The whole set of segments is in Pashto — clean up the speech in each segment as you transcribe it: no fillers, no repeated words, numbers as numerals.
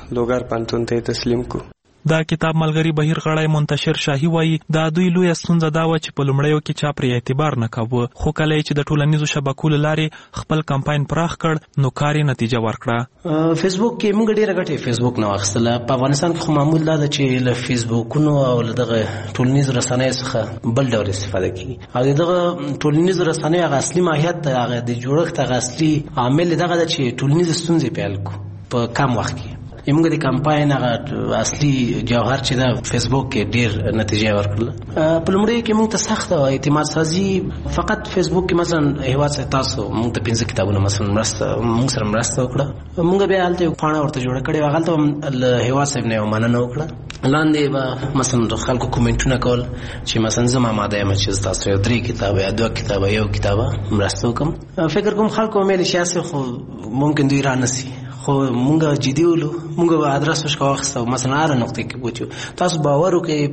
لوګر پوهنتون ته تسلیم کو. دا کتاب ملګری بهیر غړی منتشر شاهي وایي دا دوی لویه ستونزه دا وه چې په لومړیو کې چا پرې اعتبار نه کاوه، خو کله یې چې د ټولنیزو شبکو له لارې خپل کمپاین پراخ کړ نو کار یې نتیجه ورکړه. فیسبوک کې موږ ډېره ګټه فیسبوک نه واخیستله. په افغانستان کې خو معمول دا ده چې له فیسبوکونو او له دغه ټولنیزو رسنیو څخه بل ډول استفاده کېږي او دغه ټولنیزو رسنیو هغه اصلي ماهیت هغه د جوړښت هغه اصلي عامل دغه ده چې ټولنیزې ستونزې پیل کړو په کم وخت کې. موږ د کمپاین هغه اصلي جوهر چې دا فیسبوک کې ډیر نتیجه ورکړله. په لومړیو کې موږ ته سخته وه اعتماد سازي. فقط فیسبوک کې مثلا هیواد صاحب تاسو موږ ته 15 کتابونه مثلا موږ سره مرسته وکړه. موږ بیا هلته یو پاڼه ورته جوړه کړې وه، هلته له هیواد صاحب نه یو مننه وکړه. لاندې به مثلا د خلکو کومنټونه کول چې مثلا زه آماده یم چې تاسو یو 3 کتابه یا 2 کتابه یو کتابه مرسته وکړم. فکر کوم خلکو مې شاسي خو ممکن دوی را نسی، خو مونږ جدي ولو. مونږ به ادرس وشکو واخیستو مثلا هره نقطې کې پوچو. تاسو باور وکړئ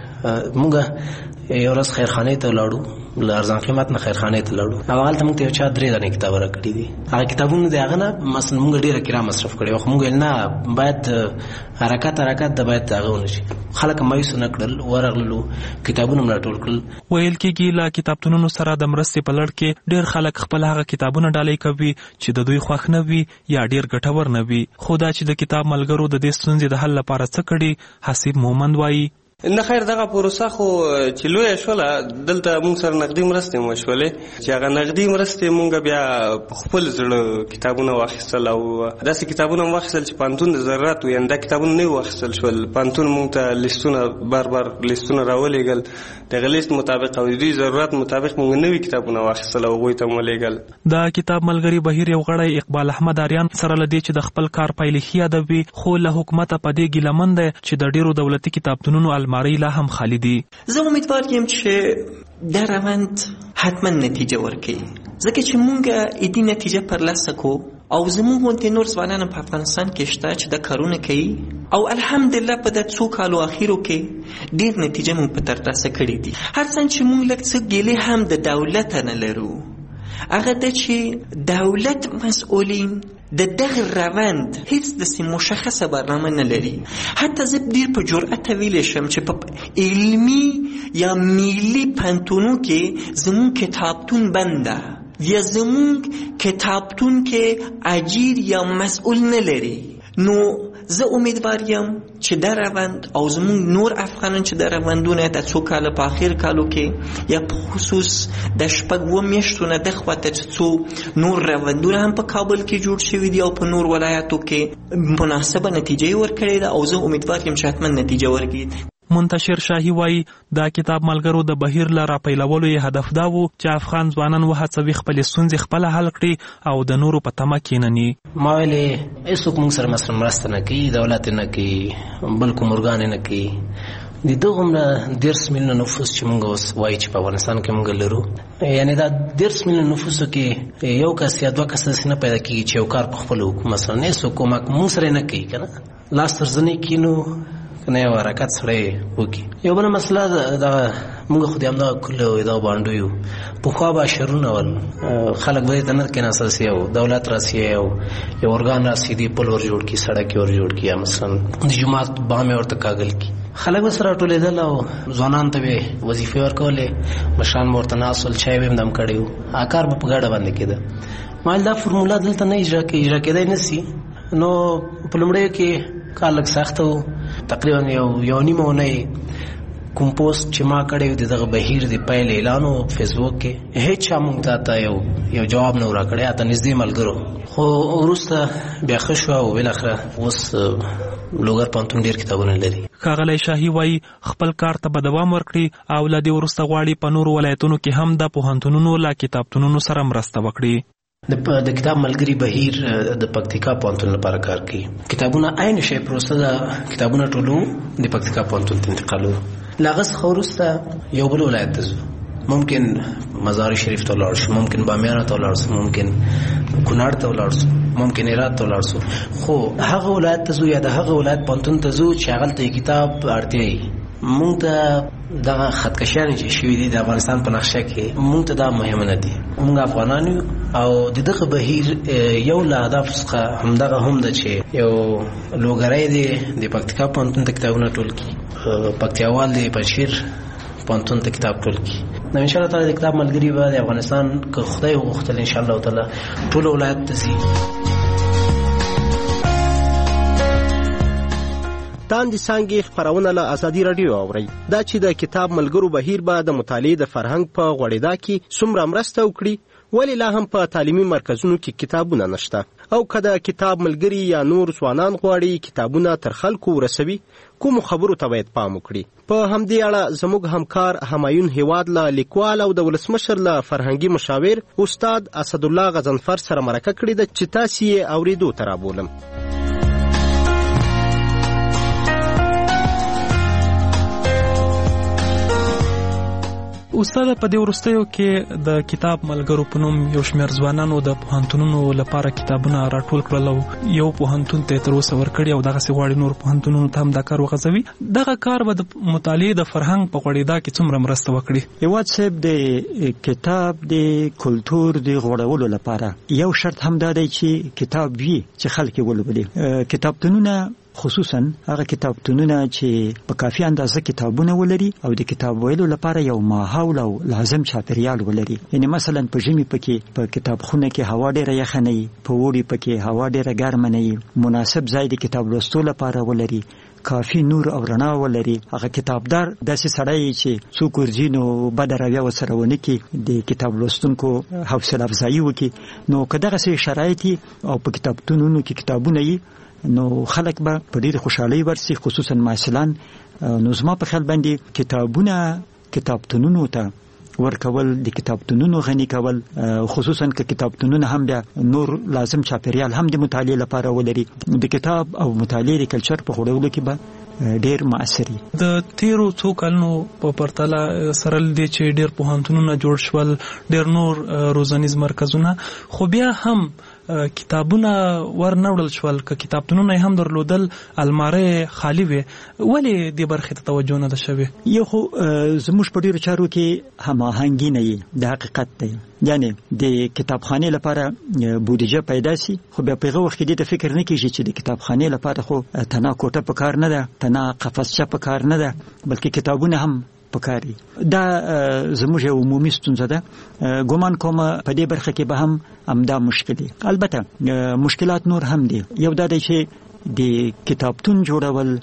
مونږ یو ورځ خیرخانې ته ولاړو، له ارزان قیمت نه خیرخانې ته ولاړو او هلته مونږ ته یو چا 3 دانې کتاب راکړي دي. هغه کتابونه د هغه نه مثلا مونږ ډېره کرا مصرف کړې خو مونږ نه باید حرکت د باید هغه ونشي. خلک مایوس نه کړل، ورغللو کتابونه مې راټول کړل. ویل کېږي له کتابتونونو سره د مرستې په لړ کې ډېر خلک خپل هغه کتابونه ډالۍ کوي چې د دوی خوښ نه وي یا ډېر ګټور نه وي. خو دا چې د کتاب ملګرو د دې ستونزې د حل لپاره څه کړي، حسیب مومند وایي نه خیر دغه پروسه خو چې لویه شوله دلته مونږ سره نقدي مرستې مو شولې چې هغه نقدي مرستې مونږ بیا په خپل زړه کتابونه واخیستل او داسې کتابونه هم واخیستل چې پوهنتون د ضرورت وي، یعنې دا کتابونه نه واخیستل شول. پوهنتون مونږ ته لیستونه بار لیستونه راولېږل، دغه لیست مطابق او د دوی ضرورت مطابق مونږ نوي کتابونه واخیستل او هغوی ته مو لیږل. دا کتاب ملګري بهیر یو غړی اقبال احمد آریان سره له دې چې د خپل کار پایلې ښې یادوي، خو له حکومته په دې ګیلمن دی چې د ډېرو دولتي کتابتونونو المارۍ لا هم خالی دي. زه امیدوار یم چې دا روند حتما نتیجه ورکوي، ځکه چې مونږ ایدي نتیجه پرلاسه کو او زموږ غوندې نور ځوانان په افغانستان کې شته چې دا کارونه کوي او الحمدلله په د 2 کالو اخیرو کې ډېر نتیجه مونږ په ترلاسه کړې دي. هرڅنګه چې مونږ لږ څه ګیلې هم د دولت نه لرو، هغه ده چې دولت مسئولین د دغه روند هیڅ داسې مشخصه برنامه نه لري. حتی زه ډېر په جرأت ویلی شم چې په علمي یا ملي پوهنتونو کې زموږ کتابتون بنده یا زموږ کتابتون کې اجیر یا مسئول نه لري. نو زه امیدوار یم چې دا روند او زموږ نور افغانان چې دا روندونه د 2 کاله په آخر کالو کې یا په خصوص د 6 میاشتو نه د خواته څو نور روندونه هم په کابل کې جوړ شوي دي او په نور ولایاتو کې مناسبه نتیجه ورکړې ده او زه امیدوار یم چې حتما نتیجه ورکړي. منتشر شاهي وایي دا کتاب ملګرو د بهیر له راپیلولو یې هدف دا و چې افغان ځوانان وهڅوي خپلې ستونزې خپله حل کړي او د نورو په تمه کېنني. ما ویلې هېڅوک موږ سره مثلا مرسته نه کوي، دولت نه کوي، بل کوم ارګان نه کوي. د دغومره 10 میلیونه نفوس چې موږ اوس وایي چې په افغانستان کې موږ لرو، یعنې دا 10 میلیونه نفوسو کې یو کس یا 2 کس داسې نه پیدا کېږي چې یو کار په خپله وکړو. مثلا هېڅوک کومک موږ سره نه کوي، که نه لاس تر زنې کینو نه یو حرکت سړی وکړي. یو بله مسله دغه موږ خو د همدغه کلو دغه بانډو یو پخوا به شرونه ول، خلک به دې ته نه کېناستل چې یو دولت راسي یو ارګان راسي دې پل ور جوړ کړي، سړک یې ور جوړ کړي، یا مثلا د جومات بام یې ورته کاږل کړي. خلک به سره راټولېدل او ځوانانو ته به یې وظیفې ورکولې، مشران به ورته ناست ول، چای به یې هم دم کړی و، هغه کار به په ګډه باندې کېده. ما دا فرموله دلته نه اجرا کېدی نه سي. نو په لومړیو کې کار لږ سخته و، تقریبا یو نیمه اونۍ کوم پوسټ چې ما کړی و د دغه بهیر د پیل اعلان و فیسبوک کې، هیڅ چا موږ ته یو جواب نه راکړی، حتی نږدې ملګرو. خو وروسته بیا ښه شوه او بالاخره اوس لوګر پوهنتون ډېر کتابونه لري. ښاغلی شاهي وایي خپل کار ته به دوام ورکړي او له دې وروسته غواړي په نورو ولایتونو کې هم د پوهنتونونو له کتابتونونو سره مرسته وکړي. د کتاب ملګری بهیر د پکتیکا پوهنتون لپاره کار کوي. کتابونه عین شی پروسه ده، کتابونه ټولو د پکتیکا پوهنتون ته انتقالو. له هغه څخه وروسته یو بل ولایت ته ځو، ممکن مزار شریف ته ولاړ شو، ممکن بامیان ته ولاړ شو، ممکن کونړ ته ولاړ شو، ممکن هرات ته ولاړ شو. خو هغه ولایت ته ځو یا د هغه ولایت پوهنتون ته ځو چې هغلته کتاب اړتیا وي. مونږ ته دغه خطکشیان چې شوي دي د افغانستان په نقشه کې موږ ته دا مهم نه دي. موږ افغانان یو او د دغه بهیر یو له هدف څخه همدغه هم ده چې یو لوګری دی د پکتیکا پوهنتون ته کتابونه ټول کړي، پکتیاوال د پنجشیر پوهنتون ته کتاب ټول کړي. نو ان شاء الله تعالی د کتاب ملګري به د افغانستان که خدای وغوښتل ان شاء الله تعالی ټول ولایت ته ځي. تاندې څانګې خپرونه له ازادي راډیو اورئ. دا چې د کتاب ملګرو بهیر به د مطالعې د فرهنګ په غوړېدا کې څومره مرسته وکړي، ولې لا هم په تعلیمي مرکزونو کې کتابونه نشته، او که د کتاب ملګري یا نور ځوانان غواړي کتابونه تر خلکو ورسوي، کومو خبرو ته باید پام وکړي؟ په همدې اړه زموږ همکار همایون هیواد له لیکوال او د ولسمشر له فرهنګي مشاور استاد اسدالله غضنفر سره مرکه کړې ده چې تاسې یې اورېدو ته رابولم. استاد، په دې وروستیو کې د کتاب ملګرو په نوم یو شمېر ځوانانو د پوهنتونونو لپاره کتابونه راټول کړل او یو پوهنتون ته تر اوسه ورکړي او دغسې غواړي نور پوهنتونونو ته هم دا کار وغځوي. دغه کار به د مطالعې د فرهنګ په غوړېدا کې څومره مرسته وکړي؟ هیواد صاحب، د کتاب د کلتور د غوړولو لپاره یو شرط هم دا دی چې کتاب وي چې خلک یې ولولي. کتابتونونه خصوصا هغه کتابتونونه چې په کافي اندازه کتابونه ولري او د کتاب ویلو لپاره یو ماحول او لازم چاپیریال ولري. یعنی مثلا په ژمي پکې په کتابخونه کې هوا ډیره یخه نه وي، په اوړي پکې هوا ډیره ګرمه نه وي، مناسب ځای د کتاب لوستلو لپاره ولري، کافی نور او رڼا ولري. هغه کتابدار داسې سړی چې څوک ورځي نو بده رویه ورسره ونه کړي، د کتاب لوستونکو حوصله افزایي وکړي. نو که دغسې شرایط او په کتابتونونو کې کتابونه وي نو خلک به په ډېرې خوشحالۍ ورسي، خصوصا محصلان. نو زما په خیال باندې کتابونه کتابتونونو ته ورکول، د کتابتونونو غني کول، خصوصا که کتابتونونه هم بیا نور لازم چاپیریال هم د مطالعې لپاره ولري، د کتاب او مطالعې د کلچر په غوړولو کې به ډیر مؤثري. د تیرو څو کلونو په پرتله سره لدې چې ډیر پوهنتونونه جوړ شول، ډیر نور روزنیز مرکزونه، خو بیا هم کتابونه ورنوړل شول. که کتابتونونه هم درلودل الماره خالی وي، ولې دې برخې ته توجه نه ده شوې؟ یو خو زموږ په ډیرو چارو کې هماهنګي نه وي، د حقیقت دی. یعنی د کتابخانې لپاره بودیجه پیدا سي، خو بیا په هغه وخت کې د فکر نه کیږي چې د کتابخانې لپاره خو تنها کوټه په کار نه ده، تنها قفسچه په کار نه ده، بلکې کتابونه هم پکاري. دا زموږ یو عمومي ستونزه ده. ګومان کوم په دې برخه کې به هم همدا مشکل دي. البته مشکلات نور هم دي. یو دا دی چې د کتابتون جوړول،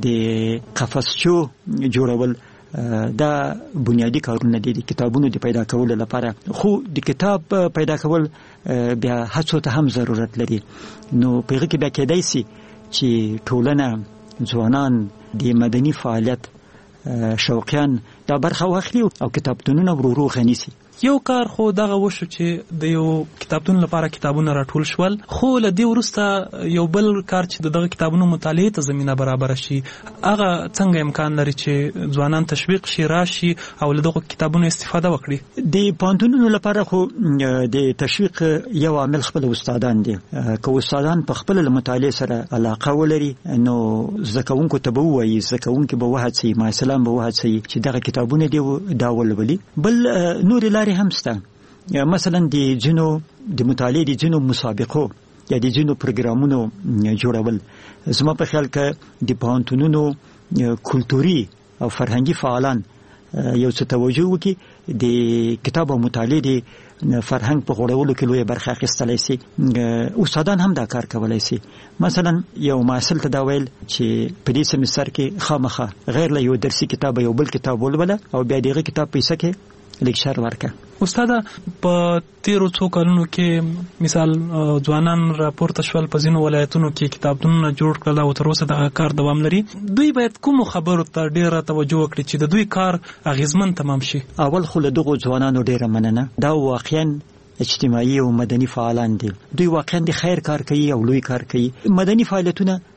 د قفسچو جوړول، دا بنیادی کارونه دي د کتابونو د پیدا کولو لپاره. خو د کتاب پیدا کول بیا هڅو ته هم ضرورت لري. نو په هغه کې بیا کېدای شي چې ټولنه، ځوانان د مدني فعالیت شوقیان دا برخه واخلي او کتابتونونه ورو غني سي. یو کار خو دغه وشو چې د یو کتابتون لپاره کتابونه راټول شول، خو له دې وروسته یو بل کار چې دغه کتابونو مطالعې ته زمینه برابر شي، هغه څنګه امکان لري چې ځوانان تشویق شي، راشي او له دغه کتابونو استفاده وکړي؟ د پوهنتونونو لپاره خو د تشویق یو عامل خپل استادان دي. که استادان په خپل مطالعې سره علاقه ولري نو زده کوونکو ته به ووایي، زده کوونکي به وهڅوي، محصلان به وهڅوي چې دغه کتابونه دي دا ولولي. بل نور لارې هم شته. مثلا د ځینو د مطالعې د ځینو مسابقو یا د ځینو پروګرامونو جوړول. زما په خیال کې د پوهنتونونو کلتوري او فرهنګي فعالان یو څه توجه وکړي، د کتاب او مطالعې د فرهنګ په غوړولو کې لویه برخه اخیستلی سي. استادان هم دا کار کولی سي. مثلا یو محصل ته دا ویل چې په دې سمستر کې خامخا غیر له یو درسي کتاب یو بل کتاب ولوله او بیا دغه کتاب پیسه کې لیکچر ورکه. استاد، په تیرو څو کلونو کې مثال ځوانان راپورته شول، په ځینو ولایتونو کې کتابتونونه جوړ کړل او تر اوسه دغه کار دوام لري. دوی باید کومو خبرو ته ډیره توجه وکړي چې د دوی کار اغیزمن تمام شي؟ اول خو له دغو ځوانانو ډیره مننه. دا واقعا اجتماعي او مدني فعالان دي. دوی واقعا د خیر کار کوي او لوی کار کوي. مدني فعالیتونه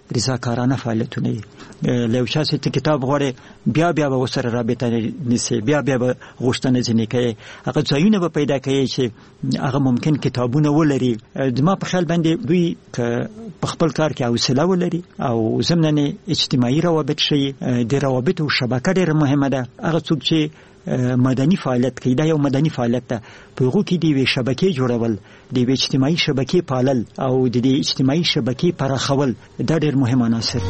رضاکارانه فعالیتونه له یو چا چې کتاب غواړي بیا به وسره رابطه نیسي بیا به غوښتنه ځنې کوي هغه ځایونه به پیدا کوي چې هغه ممکن کتابونه ولري زما په خیال باندې دوی په خپل کار کې حوصله ولري او ضمناً اجتماعي روابط شي د روابط او شبکه ډېره مهمه ده هغه څوک چې مدني فعالیت کوي دا یو مدني فعالیت ده په هغه کې د شبکې جوړول د اجتماعي شبکې پالل او د اجتماعي شبکې پراخول دا ډېر مهم عناصر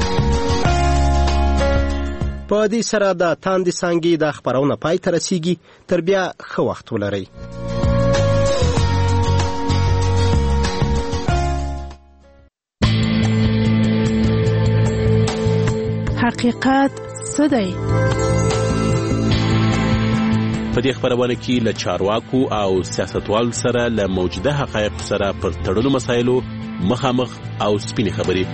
په دې سره د تاندې څانګې د خبرونه پای ته رسیږي تر بیا ښه وخت ولرئ. حقیقت څه دی؟ په دې خبرونه کې له چارواکو او سیاستوالو سره له موجوده حقایق سره پر تړلو مسایلو مخامخ او سپینې خبرې.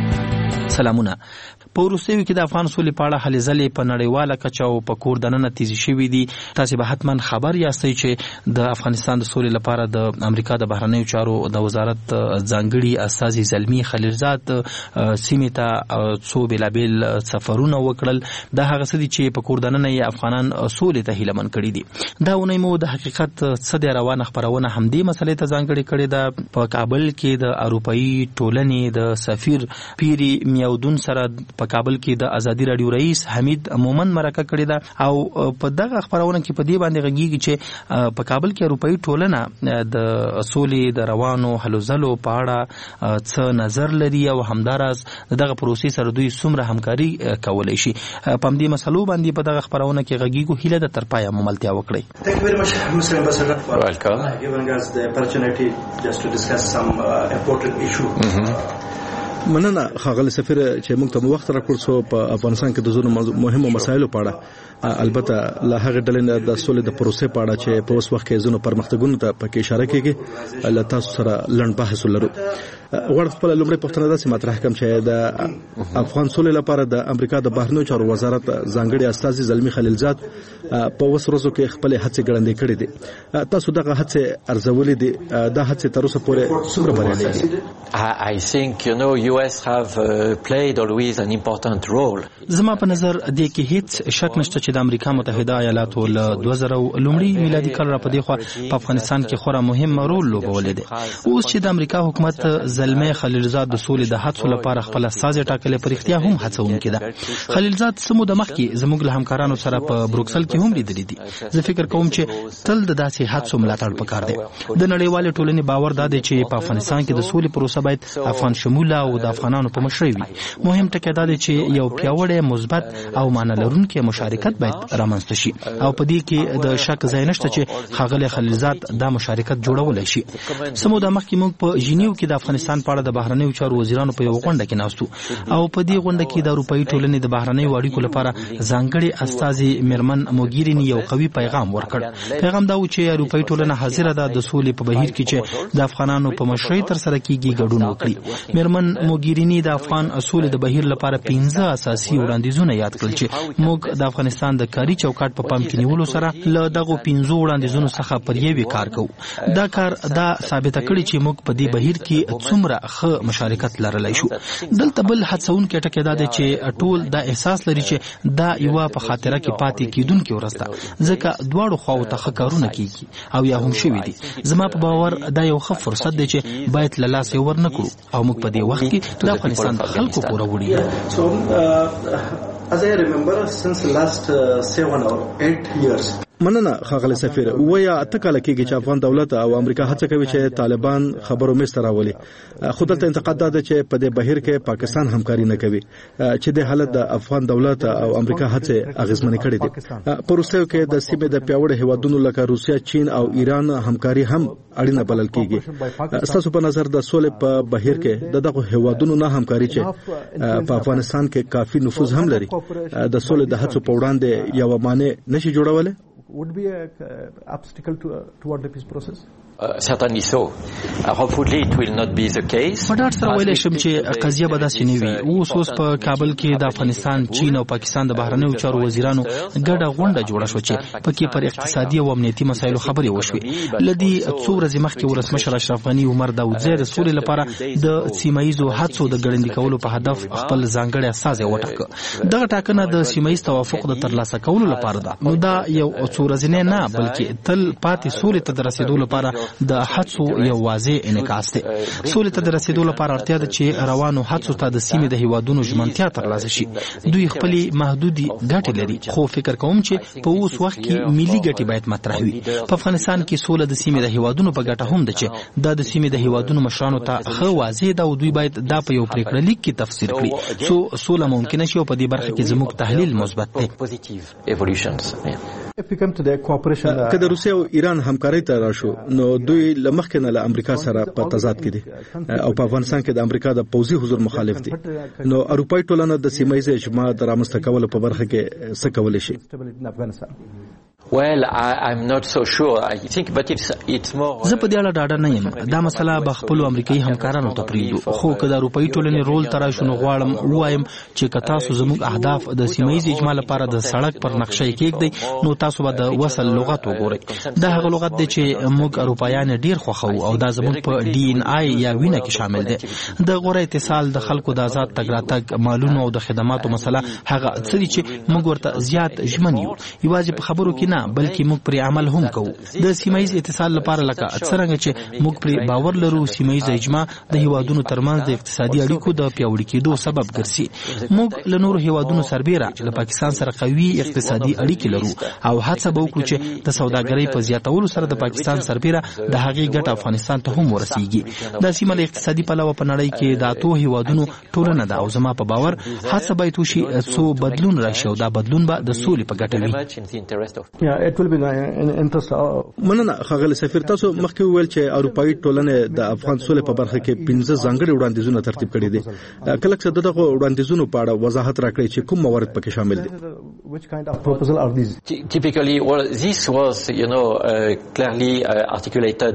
سلامونه. په وروستیو کې د افغان سولې په اړه هلې ځلې په نړیواله کچه او په کور دننه تیزې شوي دي. تاسې به حتما خبر یاستئ چې د افغانستان د سولې لپاره د امریکا د بهرنیو چارو د وزارت ځانګړي استازي زلمي خلیلزاد سیمې ته څو بېلابېل سفرونه وکړل. دا هغه څه دي چې په کور دننه یې افغانان سولې ته هیله مند کړي دي. دا اونۍ مو د حقیقت څه دی روانه خپرونه همدې مسلې ته ځانګړې کړې ده. په کابل کې د اروپایي ټولنې د سفیر پیری میاودون سره په کابل کې د ازادي رادیو رئیس حمید مومن مرکه کړې ده او په دغه خبرونه کې په دې باندې غږیږي چې په کابل کې اروپایي ټولنه د سولې د روانو هلو ځلو په اړه څه نظر لري او همداراز دغه پروسې سره دوی څومره همکاري کولی شي. په همدې مسلو باندې په دغه خبرونه کې غږیږو. هیله ده تر پایه مملتیا وکړئ. Thank you very much, Mr. Ambassador, for giving us the opportunity just to discuss some important issue. مننه ښاغلی سفیر چې موږ ته وخت راکړ څو په افغانستان کې د ځینو مهمو مسایلو په اړه البته له هغې ډلې نه د سولې د پروسې په اړه چې په اوس وخت کې ځینو پرمختګونو ته پکې اشاره کېږي له تاسو سره لنډ بحث ولرو. غواړم خپله لومړۍ پوښتنه داسې مطرح کړم چې د افغان سولې لپاره د امریکا د بهرنیو چارو وزارت ځانګړي استازي زلمي خلیلزاد په اوس ورځو کې خپلې هڅې ګړندۍ کړې دي. تاسو دغه هڅې ارزولې دي. دا هڅې تر اوسه پورې څومره بریالۍ دي؟ I think US have played always an important role. زما په نظر دې کې هیڅ شک نشته چې د امریکا متحده ایالاتو له 2000 لومړي میلادي کال را پدې خو په افغانستان کې خورا مهم رول لوبولی دی. اوس چې د امریکا حکومت زلمي خلیلزاد د سولې د هڅو لپاره خپل استازي ټاکلي پر اختیار هم هڅونکې ده. خلیلزاد سمو د مخکې زموږ له همکارانو سره په بروکسل کې هم لیدلې دي. زه فکر کوم چې تل د داسې هڅو ملاتړ پکار دی. د نړیوالې ټولنې باور دا دی چې په افغانستان کې د سولې پروسه باید افغان شموله او د افغانانو په مشرۍ وي. مهم ټکی دا دی چې یو پیاوړی مثبت او معنی لرونکی مشارکت باید رامنځته شي او په دې کې د شک ځای نشته چې ښاغلی خلیلزاد دا مشارکت جوړولی شي. سمو د مخکې موږ په ژینیو کې د افغانستان په اړه د بهرنیو چارو وزیرانو په یو غونډه کې ناست وو او په دې غونډه کې د اروپایي ټولنې د بهرنیو اړیکو لپاره ځانګړي استازي میرمن موګیریني یو قوي پیغام ورکړ. پیغام دا و چې اروپایي ټولنه حاضره ده د سولې په بهیر کې چې د افغانانو په مشرۍ ترسره کیږي ګډون وکړي. میرمن موګیریني د افغان اصول د بهیر لپاره 15 اساسي وړاندیزونه یاد کړل چې موږ د افغانستان د کاري چوکاټ په پام کې نیولو سره له دغه 15 وړاندیزونو څخه پر یوې کار کوو. دا کار دا ثابته کړي چې موږ په دې بهیر کې څومره ښه مشارکت لرلی شو. دلته بل هڅونکی ټکی دا دی چې ټول دا احساس لري چې دا یوه په خاطره کې پاتې کیدونکې ورځ ده ځکه دواړو خواو ته ښه کارونه کیږي او یا هم شوي دي. زما په باور دا یو ښه فرصت دی چې باید له لاسه یې ورنکړو او موږ په دې وخت کې د افغانستان د خلکو پوره وړي. As I remember, since last 7 or 8 years, مننه ښاغلی سفیر. ویا اته کاله کېږي چې افغان دولت او امریکا هڅه کوي چې طالبان خبرو میز ته راولي. خو دلته انتقاد دا دی چې په دې بهیر کې پاکستان همکاري نه کوي چې د حالت د افغان دولت او امریکا هڅې اغیزمنې کړې دي. په روسیې کې د سیمې د پیاوړو هیوادونو لکه روسیا، چین او ایران همکاري هم اړینه بلل کېږي. ستاسو په نظر د سولې په بهیر کې دغه هیوادونو نه همکاري چې په افغانستان کې کافي نفوذ هم لري د سولې د هڅو په وړاندې یو مانع نشي جوړولای؟ would be an obstacle toward the peace process? Certainly so. Hopefully it will not be the case. په ډاډ سره ویلی شم چې قضیه به داسې نه وي. اوس په کابل کې د افغانستان، چین او پاکستان د بهرنیو چارو وزیرانو ګډه غونډه جوړه شوه چې پکې پر اقتصادي او امنیتي مسایلو خبرې وشوې. له دې څو ورځې مخکې ولسمشر اشرف غني عمر داودزی د سولې لپاره د سیمه ییزو هڅو د ګړندي کولو په هدف خپل ځانګړی استازی وټاکه. دغه ټاکنه د سیمه ییز توافق د ترلاسه کولو لپاره ده. نو دا یو څو ورځې نه بلکې تل پاتې سولې ته د رسیدو لپاره د هڅو یو واضح انعکاس دی. سولې ته د رسیدو لپاره اړتیا ده چې روانو هڅو ته د سیمې د هیوادونو ژمنتیا ترلاسه شي. دوی خپلې محدودې ګټې لري، خو فکر کوم چې په اوس وخت کې ملي ګټې باید مطرح وي. په افغانستان کې سوله د سیمې د هیوادونو په ګټه هم ده چې دا د سیمې د هیوادونو مشرانو ته ښه واضح ده او دوی باید دا په یو پریکړه لیک کې تفسیر کړي څو سوله ممکنه شي. او په دې برخه کې زموږ تحلیل مثبت دی. که د روسیې او ایران همکارۍ ته راشو نو دوی له مخکې نه له امریکا سره په تضاد کې دي او په افغانستان کې د امریکا د پوځي حضور مخالف دي. نو اروپایي ټولنه د سیمه ییز اجماع د رامنځته کولو په برخه کې څه کولی شي؟ Well, I'm not so sure. I think, but it's more. زه په دې اړه ډاډه نه یم. دا مسله به خپل امریکایي همکارانو ته پرېږدو. خو که د اروپایي ټولنې رول ته راشو نو غواړم ووایم چې که تاسو زموږ اهداف د سیمه ییز اجماع لپاره د سړک پر نقشه یې کېږدئ نو تاسو به د وصل لغت وګورئ. دا هغه لغت دی چې موږ اروپایان ډېر خوښوو او دا زموږ په DNI یا وینه کې شامل دی. د غوره اتصال، د خلکو د آزاد تګ راتګ، مالونو او د خدماتو مسله هغه څه دي چې موږ ورته زیات ژمن یو. یوازې په خبرو کې نه بلکې موږ پرې عمل هم کوو. د سیمه ییز اتصال لپاره لکه څرنګه چې موږ پرې باور لرو، سیمه ییز اجماع د هیوادونو ترمنځ د اقتصادي اړیکو د پیاوړي کېدو سبب ګرځي. موږ له نورو هیوادونو سربېره له پاکستان سره قوي اقتصادي اړیکې لرو او هڅه به وکړو چې د سوداګرۍ په زیاتولو سره د پاکستان سربېره د هغې ګټه افغانستان ته هم ورسیږي. دا سیمه له اقتصادي پلوه په نړۍ کې د اتو هیوادونو ټولنه ده او زما په باور هڅه باید وشي څو بدلون راشي او دا بدلون به د سولې په ګټه وي. مننه ښاغلی سفیر. تاسو مخکې وویل چې اروپایي ټولنې د افغان سولې په برخه کې 15 ځانګړي وړاندیزونه ترتیب کړي دي. کله چې دغه وړاندیزونو په اړه وضاحت راکړئ چې کوم موارد پکې شامل دي. Typically, well, this was, clearly articulated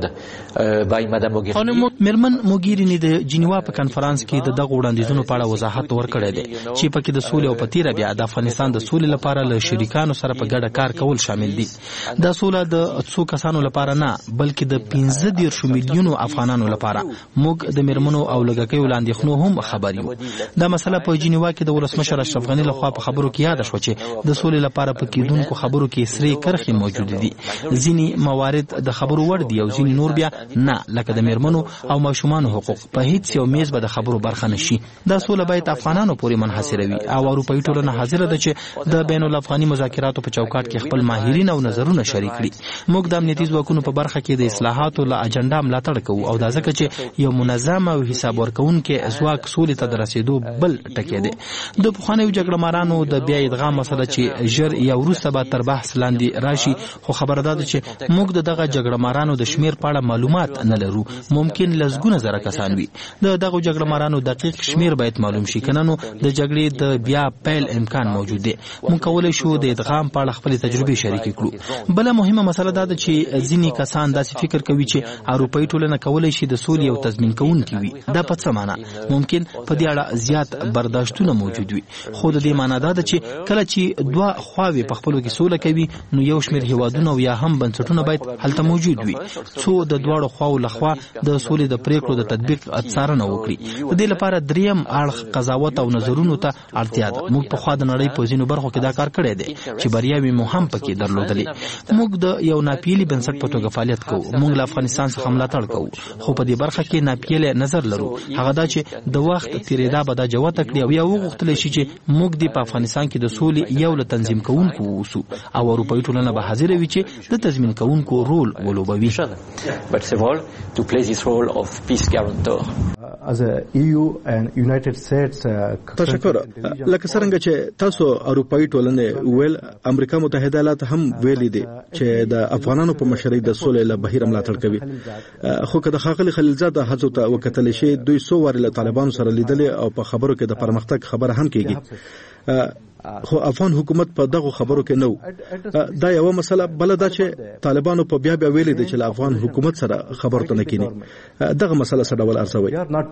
by Madame Mogherini. میرمن موګیرینی د جنیوا په کنفرانس کې د دغه وړاندیزونو په اړه وضاحت ورکړی دی چې پکې د سولې او په تیره بیا د افغانستان د سولې لپاره له شریکانو سره په ګډه کار کول شامل دي. دا سوله د څو کسانو لپاره نه بلکې د 15 میلیونو افغانانو لپاره. موږ د میرمنو او لږکیو له اندېښنو هم خبر یو. دا مسله په جنیوا کې د ولسمشر اشرف غني لخوا په خبرو کې یاد شوه چې د سولې لپاره په کېدونکو خبرو کې سرې کرښې موجود دي. ځینې موارد د خبرو وړ دي او ځینې نور بیا نه، لکه د میرمنو او ماشومانو حقوق په هیڅ یو میز به د خبرو برخه نشي. دا سوله باید افغانانو پورې منحصره وي او اروپایي ټولنه حاضره ده چې د بین الافغاني مذاکراتو په چوکاټ کې خپل ماهرین او نظرونه شریک کړي. موږ د امنیتي ځواکونو په برخه کې د اصلاحاتو له اجنډا ملاتړ کوو او دا ځکه چې یو منظم او حساب ورکوونکی ځواک سولې ته د رسیدو بل ټکی دی. د پخوانیو جګړه مارانو د بیا ادغام مسله چې ژر یا وروسته به تر بحث لاندې راشي، خو خبره ده چې موږ د دغه جګړه مارانو د شمیر په اړه معلومات نه لرو. ممکن لسګونه زره کسان وي. د دغه جګړه مارانو دقیق شمیر باید معلوم شي، کنه نو د جګړې د بیا پیل امکان موجود دی. موږ کولای شو د ادغام په اړه خپل تجربې شریکې کړو. بل مهمه مسله ده چې ځینې کسان داسې فکر کوي چې اروپایي ټولنه کولای شي د سولې او تضمین کوونکې وي. دا په څه معنی؟ ممکن په دې اړه زیات برداشتونه موجود وي، خو د دې معنی ده چې کله چې دوه خواوې په خپلو کې سوله کوي نو یو شمېر هیوادونه او یا هم بنسټونه باید هلته موجود وي څو د دواړو خواو لخوا د سولې د پریکړو د تطبیق څارنه وکړي. د دې لپاره دریم اړخ قضاوت او نظرونو ته اړتیا ده. موږ په خوا د نړۍ په ځینو برخو کې دا کار کړی دی چې بریاوې مو هم پکې درلودلې. موږ د یو ناپیلي بنسټ په توګه فعالیت کوو. موږ له افغانستان څخه ملاتړ کوو، خو په دې برخه کې ناپیلی نظر لرو. هغه دا چې د وخت تیریدا به دا جوته کړي او یا وغوښتلی شي چې موږ د په افغانستان کې د سولې یو له تنظیم کوونکو اوسو او اروپایي ټولنه به حاضره وي چې د تضمین کوونکو رول ولوبوي. تشکر. لکه څرنګه چې تاسو اروپایي ټولنې ویل، امریکا متحده ایالات هم ویلي دي چې د افغانانو په مشرۍ د سولې له بهیر ملاتړ کوي. خو که د ښاغلي خلیلزاد هڅو ته وکتل شي، دوی څو وارې له طالبانو سره لیدلې او په خبرو کې د پرمختګ خبره هم کیږي. خو افغان حکومت په دغه خبرو کې نو دا یو مسله بل دا چې طالبانو په بیا ویلي دي چې افغان حکومت سره خبرو ته نه کینی دغه مسله سره ول ارسوي.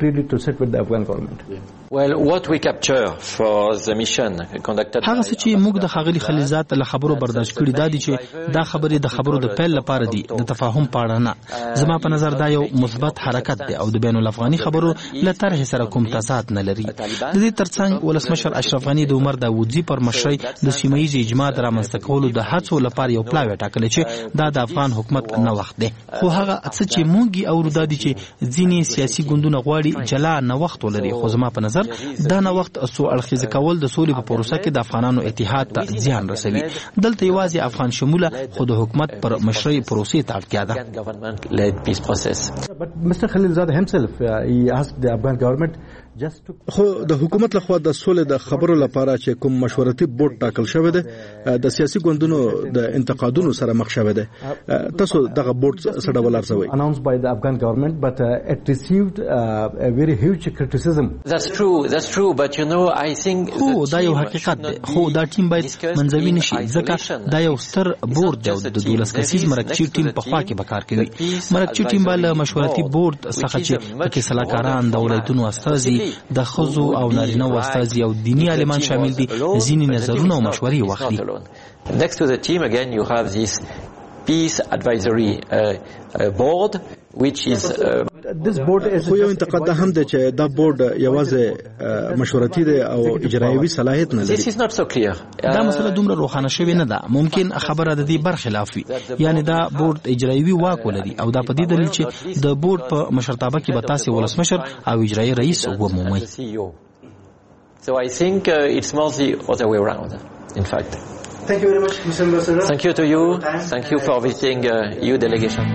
Well, what we capture for the mission conducted هغه چې موږ د خاغلی خلیزات له خبرو برداشت کړی دا دي چې دا خبرې د خبرو د پیل لپاره دي د تفاهم پاړه نه. زما په نظر دا یو مثبت حرکت دی او د بین الافغاني خبرو له طرح سره کوم تضاد نه لري. د دې ترڅنګ ولسمشر اشرف غنی د عمر داوودزي پر مشرۍ د سیمه‌ییز اجماع رامنځته کولو د هڅو لپاره یو پلاوی ټاکلی چې دا د افغان حکومت نه وخت دی. خو هغه څه چې موږ اورو دا دي چې ځینې سیاسي ګوندونه غواړي جلا نه وخت ولري. خو زما په نظر دا نه وخت سو اړخیز کول د سولې په پروسه کې د افغانانو اتحاد ته زیان رسوي. دلته یوازې افغان شموله خو د حکومت پر مشرۍ پروسې ته اړتیا ده. But Mr. Khalilzad himself, he asked the Afghan government خو د حکومت لخوا د سولې د خبرو لپاره چې کوم مشورتي بورډ ټاکل شوی دی د سیاسي ګوندونو د انتقادونو سره مخ شوی دی. تاسو دغه بورډ سره ولرځوي. Announced by the Afghan government, but it received a very huge criticism. That's true, but you know I think خو دا یو حقیقت دی. خو دا ټیم باید منځوي نشي ځکه دا یو ستر بورډ دی او د 12 کسیز مرکچی ټیم په خوا کې به کار کوي. مرکچی ټیم به مشورتي بورډ څخه چې پکې سلاکاران د ولایتونو استازي د خزو او نارینه واستازي او دینی عالمان شامل دي ځینې نظرونه او مشورې واخلي. Next to the team again you have this peace advisory board which is this board is خو یو انتقاد هم دی چې دا بورډ یوازې مشورتي دی او اجرایوي صلاحیت نه لري. This is not so clear. دا مسله دومره روښانه شوې نه ده. ممکن خبره د دې برخلاف وي. یعنی دا بورډ اجرایوي واک ولري او دا په دې دلیل چې د بورډ په مشرتابه کې به تاسو ولسمشر او اجرایي رئیس ومومئ. So I think it's more the other way around in fact. Thank you very much, Mr. Ambassador. Thank you to you. Thank you for visiting your delegation.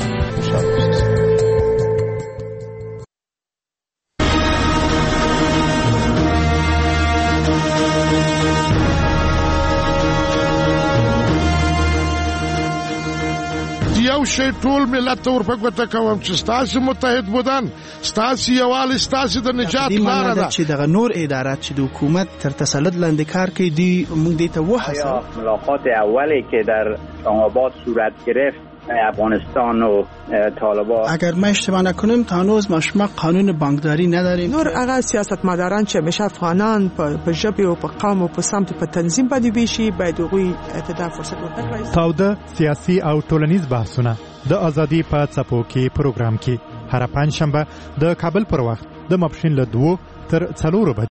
یو شی ټول ملت ته ورپګوته کوم چې ستاسو متحد بودن ستاسو یووالی ستاسو د نجات لاره ده. چې دغه نور ادارات چې د حکومت تر تسلط لاندې کار کوي دی موږ دې ته وحسه. ملاقات اولی که در آباد صورت گرفت افغانستان و طالبان اگر ما اشتباه نکنیم تا هنوز ما قانون بانکداری نداریم. نور هغه سیاستمداران چې همیشه افغانان په ژبه او په قوم او په سمت په تنظیم باندې ویشي باید هغوی ته فرصت ورکړي. تاوده سیاسي او ټولنیز بحثونه د ازادي په څپو کې پروګرام کې هر پنځشنبه د کابل پر وخت د ماپښین له 2 تر 4